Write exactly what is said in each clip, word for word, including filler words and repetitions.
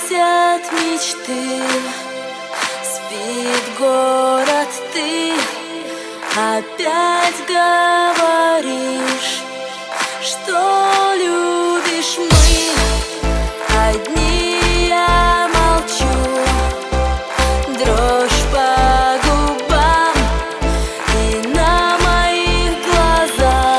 гасят мечты, спит город, ты опять говоришь, что любишь. Мы одни, я молчу, дрожь по губам и на моих глазах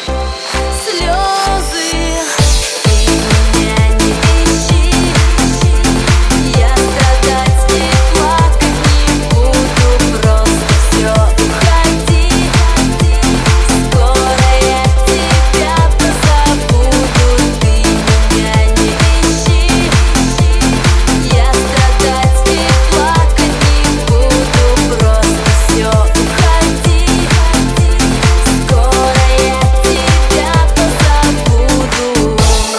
слезы. Ты меня не ищи, я страдать и плакать не буду, просто все уходи. Скоро я тебя позабуду. Ты меня не ищи, я страдать и плакать не буду, просто все уходи. Скоро я тебя позабуду.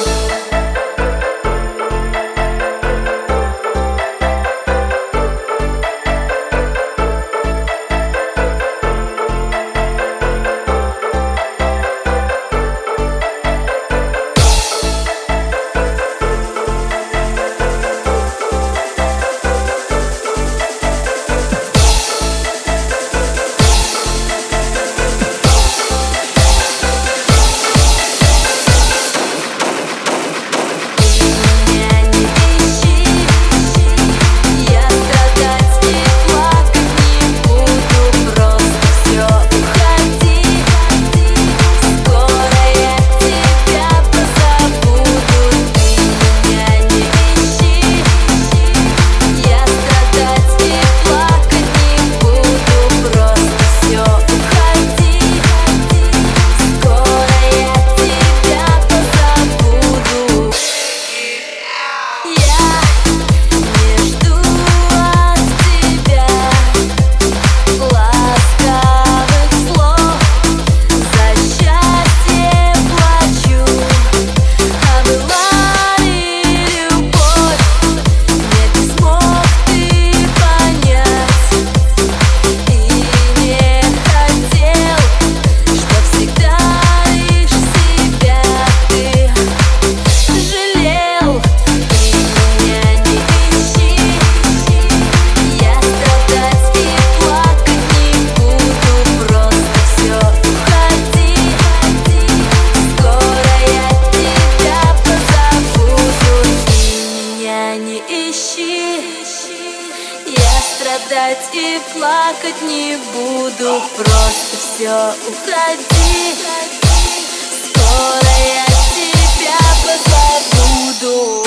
Страдать и плакать не буду, просто все уходи. Скоро я тебя позабуду.